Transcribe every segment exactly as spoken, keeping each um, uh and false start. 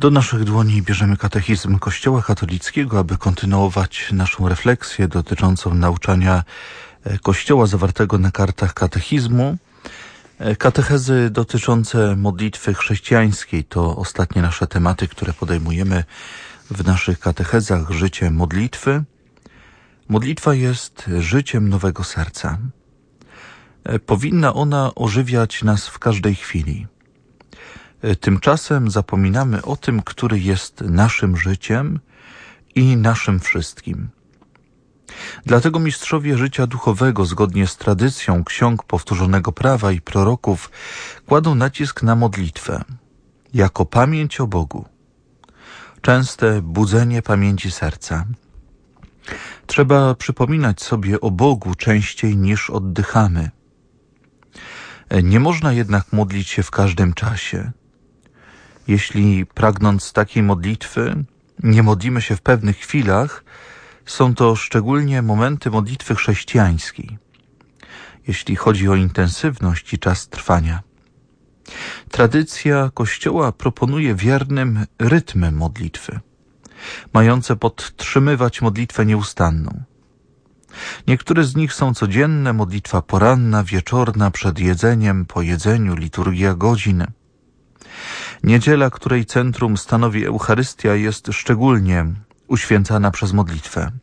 Do naszych dłoni bierzemy katechizm Kościoła katolickiego, aby kontynuować naszą refleksję dotyczącą nauczania Kościoła zawartego na kartach katechizmu. Katechezy dotyczące modlitwy chrześcijańskiej to ostatnie nasze tematy, które podejmujemy w naszych katechezach. Życie modlitwy. Modlitwa jest życiem nowego serca. Powinna ona ożywiać nas w każdej chwili. Tymczasem zapominamy o tym, który jest naszym życiem i naszym wszystkim. Dlatego mistrzowie życia duchowego, zgodnie z tradycją ksiąg powtórzonego prawa i proroków, kładą nacisk na modlitwę, jako pamięć o Bogu. Częste budzenie pamięci serca. Trzeba przypominać sobie o Bogu częściej niż oddychamy. Nie można jednak modlić się w każdym czasie. Jeśli pragnąc takiej modlitwy nie modlimy się w pewnych chwilach, są to szczególnie momenty modlitwy chrześcijańskiej, jeśli chodzi o intensywność i czas trwania. Tradycja Kościoła proponuje wiernym rytmy modlitwy, mające podtrzymywać modlitwę nieustanną. Niektóre z nich są codzienne, modlitwa poranna, wieczorna, przed jedzeniem, po jedzeniu, liturgia godzin. Niedziela, której centrum stanowi Eucharystia, jest szczególnie uświęcana przez modlitwę.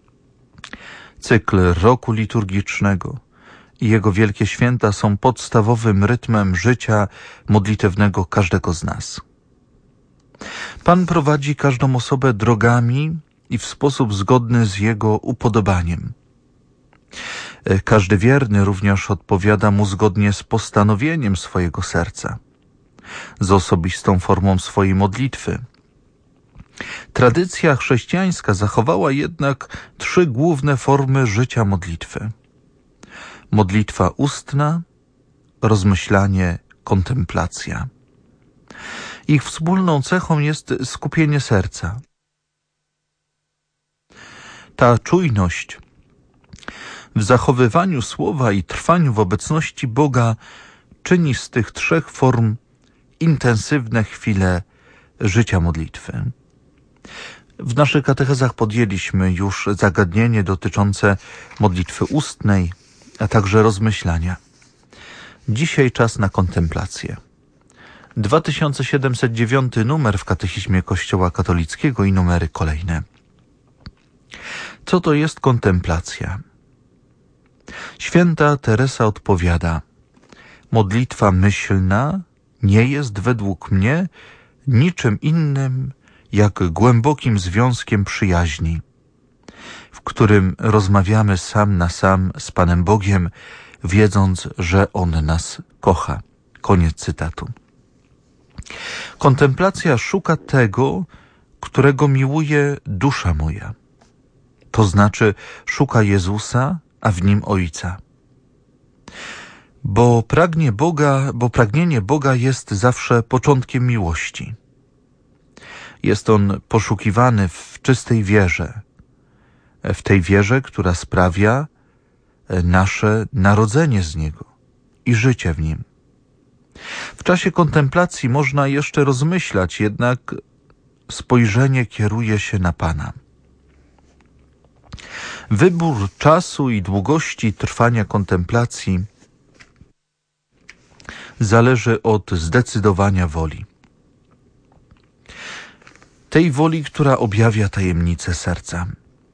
Cykl roku liturgicznego i jego wielkie święta są podstawowym rytmem życia modlitewnego każdego z nas. Pan prowadzi każdą osobę drogami i w sposób zgodny z jego upodobaniem. Każdy wierny również odpowiada mu zgodnie z postanowieniem swojego serca, z osobistą formą swojej modlitwy. Tradycja chrześcijańska zachowała jednak trzy główne formy życia modlitwy. Modlitwa ustna, rozmyślanie, kontemplacja. Ich wspólną cechą jest skupienie serca. Ta czujność w zachowywaniu słowa i trwaniu w obecności Boga czyni z tych trzech form intensywne chwile życia modlitwy. W naszych katechezach podjęliśmy już zagadnienie dotyczące modlitwy ustnej, a także rozmyślania. Dzisiaj czas na kontemplację. dwa tysiące siedemset dziewiąty numer w Katechizmie Kościoła katolickiego i numery kolejne. Co to jest kontemplacja? Święta Teresa odpowiada: modlitwa myślna nie jest według mnie niczym innym jak głębokim związkiem przyjaźni, w którym rozmawiamy sam na sam z Panem Bogiem, wiedząc, że On nas kocha. Koniec cytatu. Kontemplacja szuka tego, którego miłuje dusza moja. To znaczy szuka Jezusa, a w Nim Ojca. Bo pragnie Boga, bo pragnienie Boga jest zawsze początkiem miłości. Jest on poszukiwany w czystej wierze, w tej wierze, która sprawia nasze narodzenie z Niego i życie w Nim. W czasie kontemplacji można jeszcze rozmyślać, jednak spojrzenie kieruje się na Pana. Wybór czasu i długości trwania kontemplacji zależy od zdecydowania woli. Tej woli, która objawia tajemnicę serca.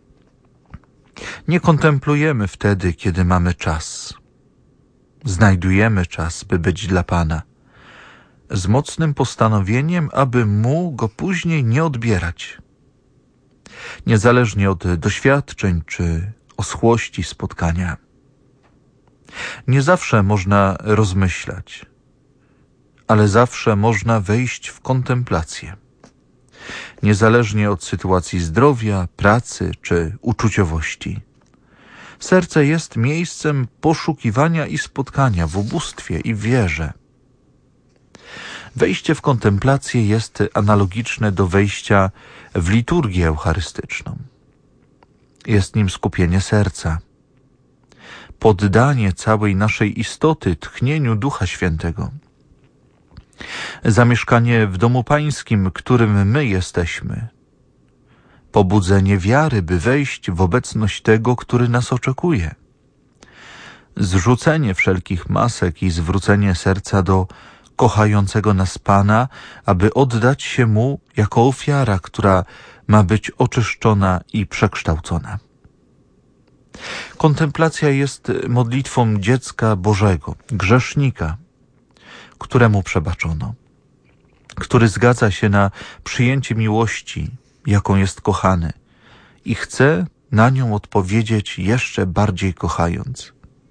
Nie kontemplujemy wtedy, kiedy mamy czas. Znajdujemy czas, by być dla Pana, z mocnym postanowieniem, aby Mu go później nie odbierać. Niezależnie od doświadczeń czy oschłości spotkania. Nie zawsze można rozmyślać, ale zawsze można wejść w kontemplację. Niezależnie od sytuacji zdrowia, pracy czy uczuciowości. Serce jest miejscem poszukiwania i spotkania w ubóstwie i w wierze. Wejście w kontemplację jest analogiczne do wejścia w liturgię eucharystyczną. Jest nim skupienie serca, poddanie całej naszej istoty tchnieniu Ducha Świętego. Zamieszkanie w domu pańskim, którym my jesteśmy. Pobudzenie wiary, by wejść w obecność tego, który nas oczekuje. Zrzucenie wszelkich masek i zwrócenie serca do kochającego nas Pana, aby oddać się Mu jako ofiara, która ma być oczyszczona i przekształcona. Kontemplacja jest modlitwą dziecka Bożego, grzesznika, któremu przebaczono, który zgadza się na przyjęcie miłości, jaką jest kochany i chce na nią odpowiedzieć jeszcze bardziej kochając.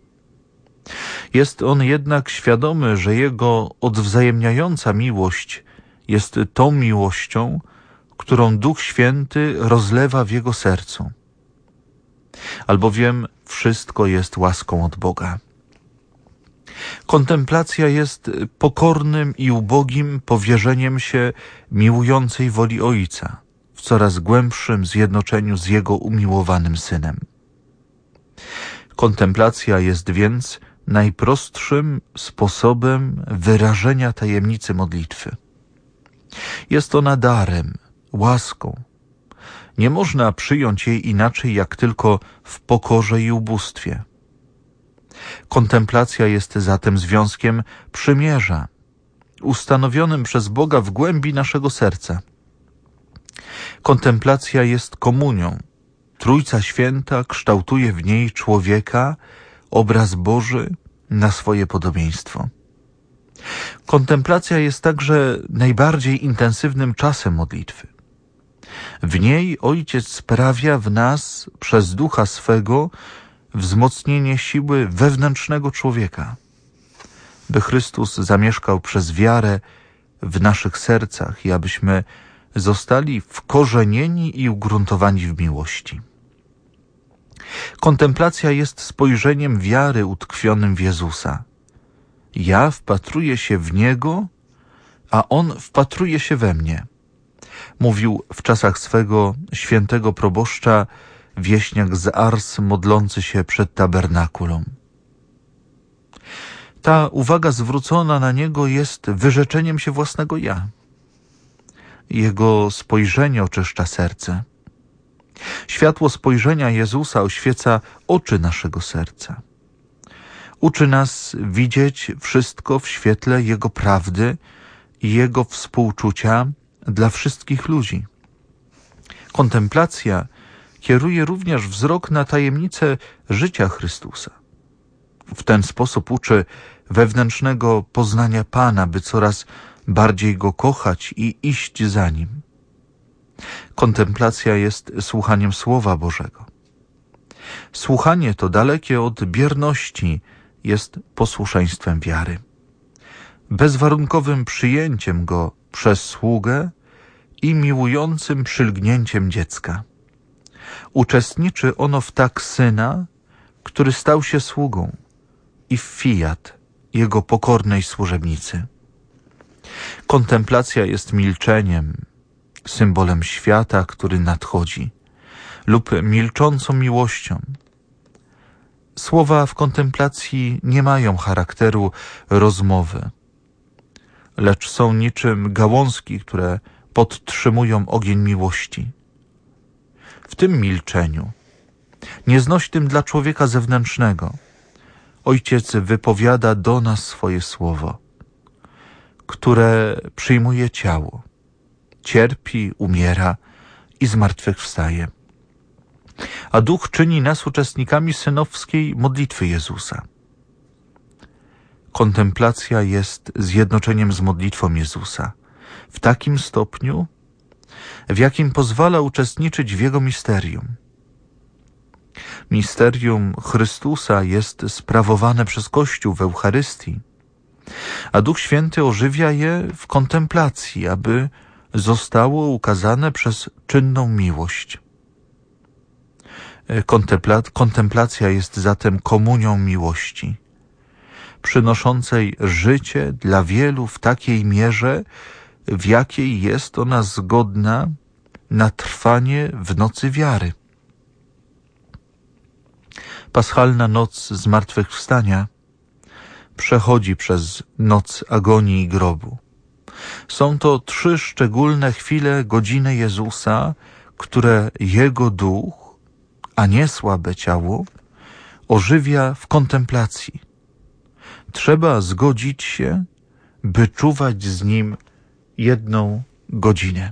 Jest on jednak świadomy, że jego odwzajemniająca miłość jest tą miłością, którą Duch Święty rozlewa w jego sercu. Albowiem wszystko jest łaską od Boga. Kontemplacja jest pokornym i ubogim powierzeniem się miłującej woli Ojca w coraz głębszym zjednoczeniu z Jego umiłowanym Synem. Kontemplacja jest więc najprostszym sposobem wyrażenia tajemnicy modlitwy. Jest ona darem, łaską. Nie można przyjąć jej inaczej jak tylko w pokorze i ubóstwie. Kontemplacja jest zatem związkiem przymierza, ustanowionym przez Boga w głębi naszego serca. Kontemplacja jest komunią. Trójca Święta kształtuje w niej człowieka, obraz Boży na swoje podobieństwo. Kontemplacja jest także najbardziej intensywnym czasem modlitwy. W niej Ojciec sprawia w nas przez Ducha swego wzmocnienie siły wewnętrznego człowieka, by Chrystus zamieszkał przez wiarę w naszych sercach i abyśmy zostali wkorzenieni i ugruntowani w miłości. Kontemplacja jest spojrzeniem wiary utkwionym w Jezusa. Ja wpatruję się w Niego, a On wpatruje się we mnie. Mówił w czasach swego świętego proboszcza wieśniak z Ars modlący się przed tabernakulum. Ta uwaga zwrócona na Niego jest wyrzeczeniem się własnego ja. Jego spojrzenie oczyszcza serce. Światło spojrzenia Jezusa oświeca oczy naszego serca. Uczy nas widzieć wszystko w świetle Jego prawdy i Jego współczucia dla wszystkich ludzi. Kontemplacja kieruje również wzrok na tajemnicę życia Chrystusa. W ten sposób uczy wewnętrznego poznania Pana, by coraz bardziej Go kochać i iść za Nim. Kontemplacja jest słuchaniem Słowa Bożego. Słuchanie to dalekie od bierności jest posłuszeństwem wiary. Bezwarunkowym przyjęciem Go przez sługę i miłującym przylgnięciem dziecka. Uczestniczy ono w tak Syna, który stał się sługą, i w fiat Jego pokornej służebnicy. Kontemplacja jest milczeniem, symbolem świata, który nadchodzi, lub milczącą miłością. Słowa w kontemplacji nie mają charakteru rozmowy, lecz są niczym gałązki, które podtrzymują ogień miłości. W tym milczeniu, nieznośnym dla człowieka zewnętrznego, Ojciec wypowiada do nas swoje słowo, które przyjmuje ciało, cierpi, umiera i zmartwychwstaje. A Duch czyni nas uczestnikami synowskiej modlitwy Jezusa. Kontemplacja jest zjednoczeniem z modlitwą Jezusa w takim stopniu, w jakim pozwala uczestniczyć w Jego misterium. Misterium Chrystusa jest sprawowane przez Kościół w Eucharystii, a Duch Święty ożywia je w kontemplacji, aby zostało ukazane przez czynną miłość. Kontempla- kontemplacja jest zatem komunią miłości, przynoszącej życie dla wielu w takiej mierze, w jakiej jest ona zgodna na trwanie w nocy wiary. Paschalna noc zmartwychwstania przechodzi przez noc agonii i grobu. Są to trzy szczególne chwile, godziny Jezusa, które Jego duch, a nie słabe ciało, ożywia w kontemplacji. Trzeba zgodzić się, by czuwać z Nim jedną godzinę.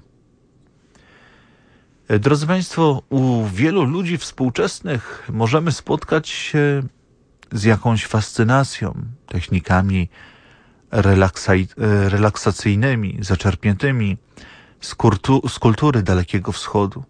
Drodzy Państwo, u wielu ludzi współczesnych możemy spotkać się z jakąś fascynacją technikami relaksacyjnymi, zaczerpniętymi z, kultu, z kultury Dalekiego Wschodu.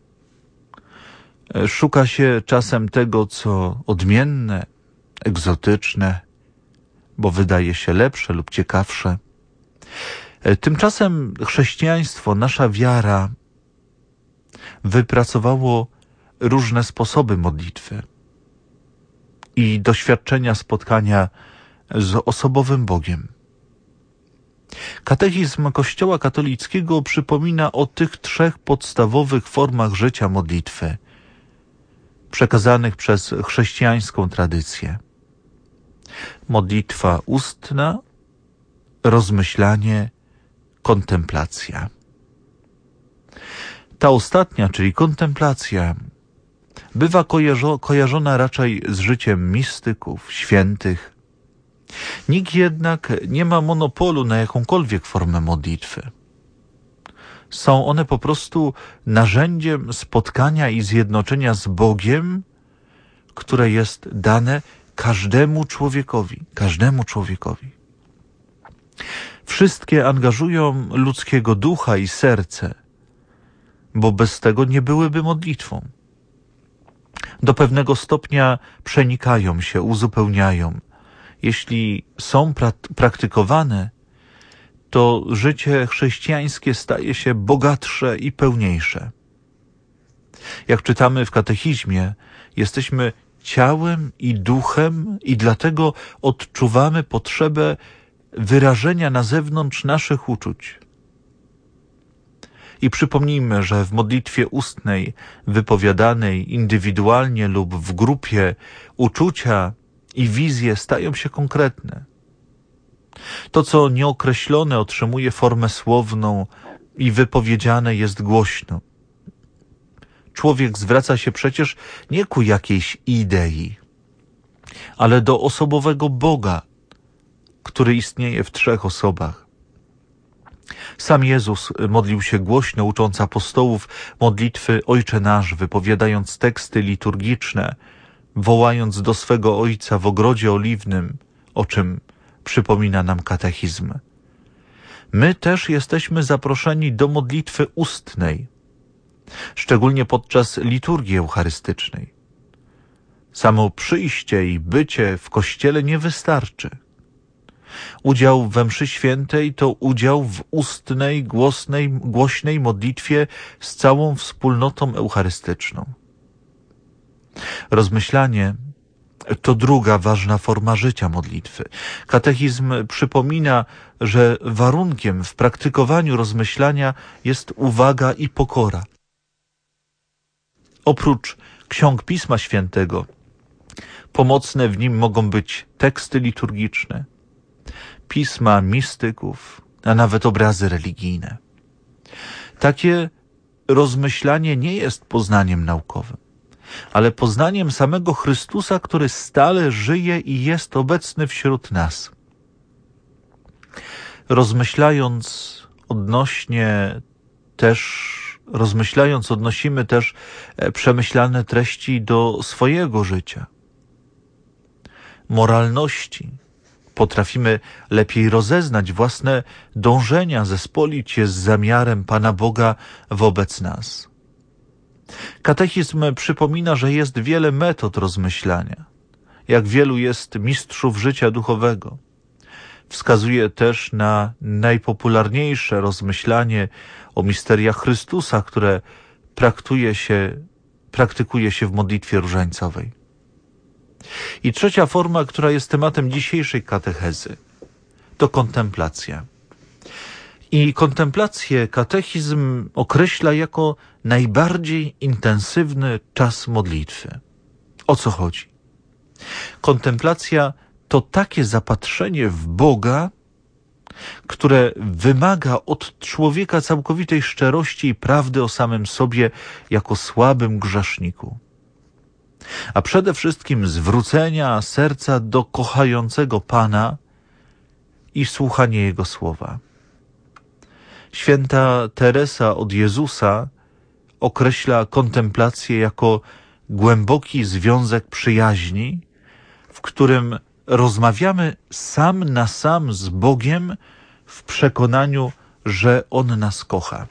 Szuka się czasem tego, co odmienne, egzotyczne, bo wydaje się lepsze lub ciekawsze. Tymczasem chrześcijaństwo, nasza wiara, wypracowało różne sposoby modlitwy i doświadczenia spotkania z osobowym Bogiem. Katechizm Kościoła katolickiego przypomina o tych trzech podstawowych formach życia modlitwy, przekazanych przez chrześcijańską tradycję. Modlitwa ustna, rozmyślanie, kontemplacja. Ta ostatnia, czyli kontemplacja, bywa kojarzo- kojarzona raczej z życiem mistyków, świętych. Nikt jednak nie ma monopolu na jakąkolwiek formę modlitwy. Są one po prostu narzędziem spotkania i zjednoczenia z Bogiem, które jest dane każdemu człowiekowi, każdemu człowiekowi. Wszystkie angażują ludzkiego ducha i serce, bo bez tego nie byłyby modlitwą. Do pewnego stopnia przenikają się, uzupełniają. Jeśli są pra- praktykowane, to życie chrześcijańskie staje się bogatsze i pełniejsze. Jak czytamy w katechizmie, jesteśmy ciałem i duchem i dlatego odczuwamy potrzebę wyrażenia na zewnątrz naszych uczuć. I przypomnijmy, że w modlitwie ustnej, wypowiadanej indywidualnie lub w grupie, uczucia i wizje stają się konkretne. To, co nieokreślone, otrzymuje formę słowną i wypowiedziane jest głośno. Człowiek zwraca się przecież nie ku jakiejś idei, ale do osobowego Boga, który istnieje w trzech osobach. Sam Jezus modlił się głośno, ucząc apostołów modlitwy Ojcze Nasz, wypowiadając teksty liturgiczne, wołając do swego Ojca w ogrodzie oliwnym, o czym przypomina nam katechizm. My też jesteśmy zaproszeni do modlitwy ustnej, szczególnie podczas liturgii eucharystycznej. Samo przyjście i bycie w Kościele nie wystarczy. Udział we mszy świętej to udział w ustnej, głosnej, głośnej modlitwie z całą wspólnotą eucharystyczną. Rozmyślanie to druga ważna forma życia modlitwy. Katechizm przypomina, że warunkiem w praktykowaniu rozmyślania jest uwaga i pokora. Oprócz ksiąg Pisma Świętego, pomocne w nim mogą być teksty liturgiczne, pisma mistyków, a nawet obrazy religijne. Takie rozmyślanie nie jest poznaniem naukowym, ale poznaniem samego Chrystusa, który stale żyje i jest obecny wśród nas. Rozmyślając odnośnie też, rozmyślając odnosimy też przemyślane treści do swojego życia, moralności. Potrafimy lepiej rozeznać własne dążenia, zespolić je z zamiarem Pana Boga wobec nas. Katechizm przypomina, że jest wiele metod rozmyślania, jak wielu jest mistrzów życia duchowego. Wskazuje też na najpopularniejsze rozmyślanie o misteriach Chrystusa, które praktykuje się, praktykuje się w modlitwie różańcowej. I trzecia forma, która jest tematem dzisiejszej katechezy, to kontemplacja. I kontemplację katechizm określa jako najbardziej intensywny czas modlitwy. O co chodzi? Kontemplacja to takie zapatrzenie w Boga, które wymaga od człowieka całkowitej szczerości i prawdy o samym sobie jako słabym grzeszniku. A przede wszystkim zwrócenia serca do kochającego Pana i słuchanie Jego słowa. Święta Teresa od Jezusa określa kontemplację jako głęboki związek przyjaźni, w którym rozmawiamy sam na sam z Bogiem w przekonaniu, że On nas kocha.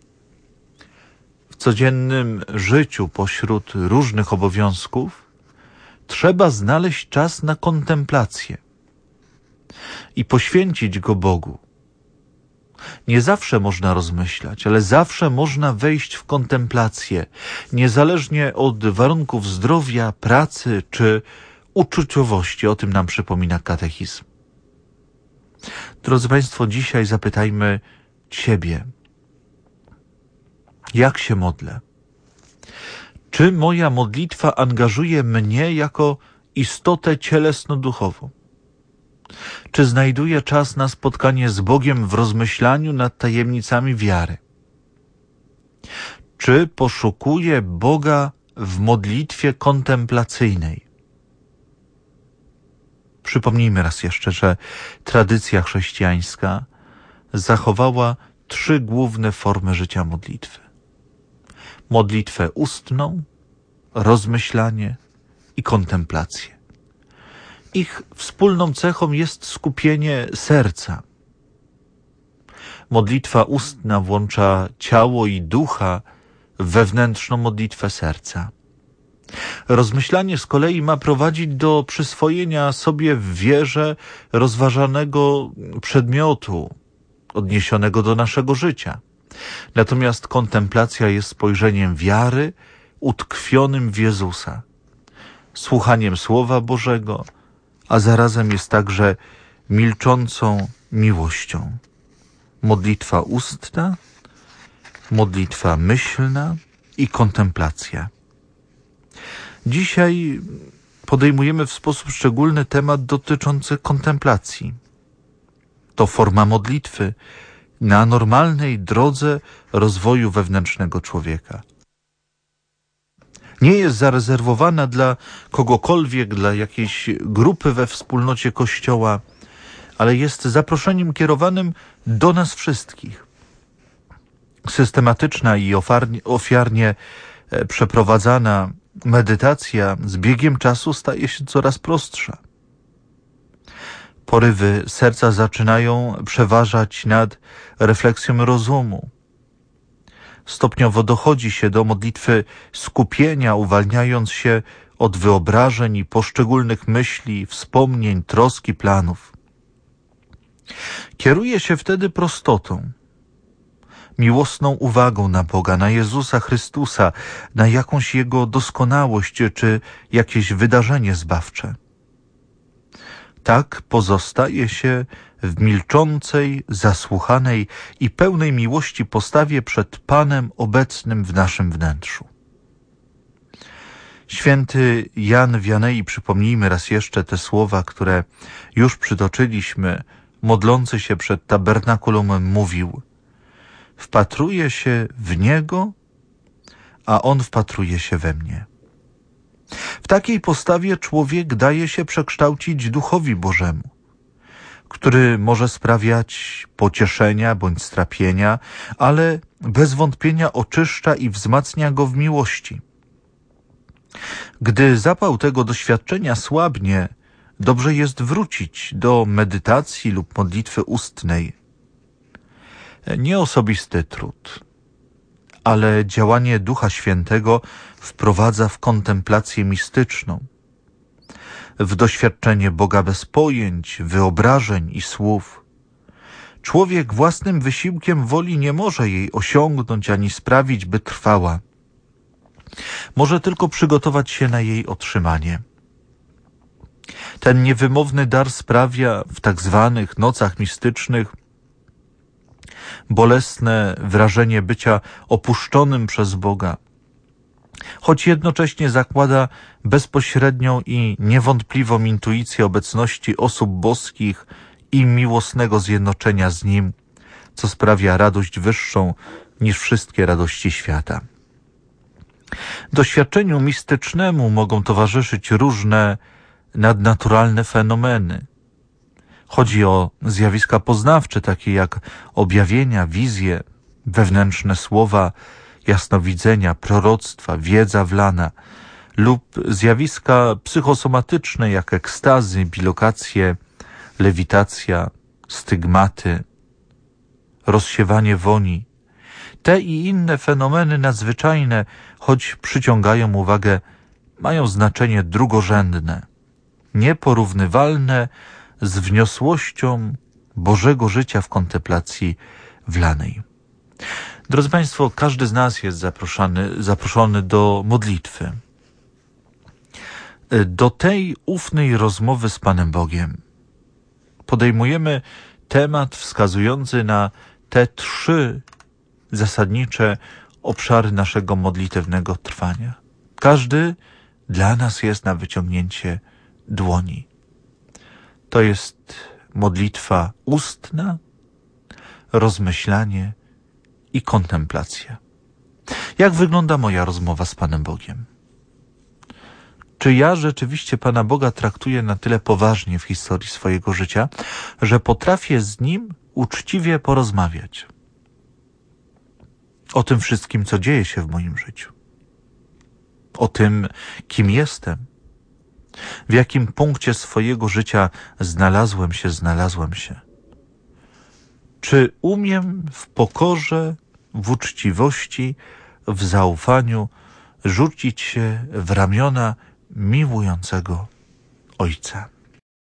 W codziennym życiu pośród różnych obowiązków trzeba znaleźć czas na kontemplację i poświęcić go Bogu. Nie zawsze można rozmyślać, ale zawsze można wejść w kontemplację, niezależnie od warunków zdrowia, pracy czy uczuciowości. O tym nam przypomina katechizm. Drodzy Państwo, dzisiaj zapytajmy siebie, jak się modlę? Czy moja modlitwa angażuje mnie jako istotę cielesno-duchową? Czy znajduję czas na spotkanie z Bogiem w rozmyślaniu nad tajemnicami wiary? Czy poszukuję Boga w modlitwie kontemplacyjnej? Przypomnijmy raz jeszcze, że tradycja chrześcijańska zachowała trzy główne formy życia modlitwy. Modlitwę ustną, rozmyślanie i kontemplację. Ich wspólną cechą jest skupienie serca. Modlitwa ustna włącza ciało i ducha w wewnętrzną modlitwę serca. Rozmyślanie z kolei ma prowadzić do przyswojenia sobie w wierze rozważanego przedmiotu odniesionego do naszego życia. Natomiast kontemplacja jest spojrzeniem wiary utkwionym w Jezusa, słuchaniem Słowa Bożego, a zarazem jest także milczącą miłością. Modlitwa ustna, modlitwa myślna i kontemplacja. Dzisiaj podejmujemy w sposób szczególny temat dotyczący kontemplacji. To forma modlitwy na normalnej drodze rozwoju wewnętrznego człowieka. Nie jest zarezerwowana dla kogokolwiek, dla jakiejś grupy we wspólnocie Kościoła, ale jest zaproszeniem kierowanym do nas wszystkich. Systematyczna i ofiarnie przeprowadzana medytacja z biegiem czasu staje się coraz prostsza. Porywy serca zaczynają przeważać nad refleksją rozumu. Stopniowo dochodzi się do modlitwy skupienia, uwalniając się od wyobrażeń i poszczególnych myśli, wspomnień, troski, planów. Kieruje się wtedy prostotą, miłosną uwagą na Boga, na Jezusa Chrystusa, na jakąś Jego doskonałość czy jakieś wydarzenie zbawcze. Tak pozostaje się w milczącej, zasłuchanej i pełnej miłości postawie przed Panem obecnym w naszym wnętrzu. Święty Jan Wianei, przypomnijmy raz jeszcze te słowa, które już przytoczyliśmy, modlący się przed tabernakulum, mówił: wpatruję się w Niego, a On wpatruje się we mnie. W takiej postawie człowiek daje się przekształcić Duchowi Bożemu, który może sprawiać pocieszenia bądź strapienia, ale bez wątpienia oczyszcza i wzmacnia go w miłości. Gdy zapał tego doświadczenia słabnie, dobrze jest wrócić do medytacji lub modlitwy ustnej. Nie osobisty trud, ale działanie Ducha Świętego wprowadza w kontemplację mistyczną, w doświadczenie Boga bez pojęć, wyobrażeń i słów. Człowiek własnym wysiłkiem woli nie może jej osiągnąć ani sprawić, by trwała. Może tylko przygotować się na jej otrzymanie. Ten niewymowny dar sprawia w tak zwanych nocach mistycznych bolesne wrażenie bycia opuszczonym przez Boga, choć jednocześnie zakłada bezpośrednią i niewątpliwą intuicję obecności osób boskich i miłosnego zjednoczenia z Nim, co sprawia radość wyższą niż wszystkie radości świata. Doświadczeniu mistycznemu mogą towarzyszyć różne nadnaturalne fenomeny. Chodzi o zjawiska poznawcze, takie jak objawienia, wizje, wewnętrzne słowa, jasnowidzenia, proroctwa, wiedza wlana, lub zjawiska psychosomatyczne, jak ekstazy, bilokacje, lewitacja, stygmaty, rozsiewanie woni. Te i inne fenomeny nadzwyczajne, choć przyciągają uwagę, mają znaczenie drugorzędne, nieporównywalne z wniosłością Bożego życia w kontemplacji wlanej. Drodzy Państwo, każdy z nas jest zaproszony, zaproszony do modlitwy. Do tej ufnej rozmowy z Panem Bogiem. Podejmujemy temat wskazujący na te trzy zasadnicze obszary naszego modlitewnego trwania. Każdy dla nas jest na wyciągnięcie dłoni. To jest modlitwa ustna, rozmyślanie i kontemplacja. Jak wygląda moja rozmowa z Panem Bogiem? Czy ja rzeczywiście Pana Boga traktuję na tyle poważnie w historii swojego życia, że potrafię z Nim uczciwie porozmawiać o tym wszystkim, co dzieje się w moim życiu, o tym, kim jestem, w jakim punkcie swojego życia znalazłem się, znalazłem się. Czy umiem w pokorze, w uczciwości, w zaufaniu rzucić się w ramiona miłującego Ojca?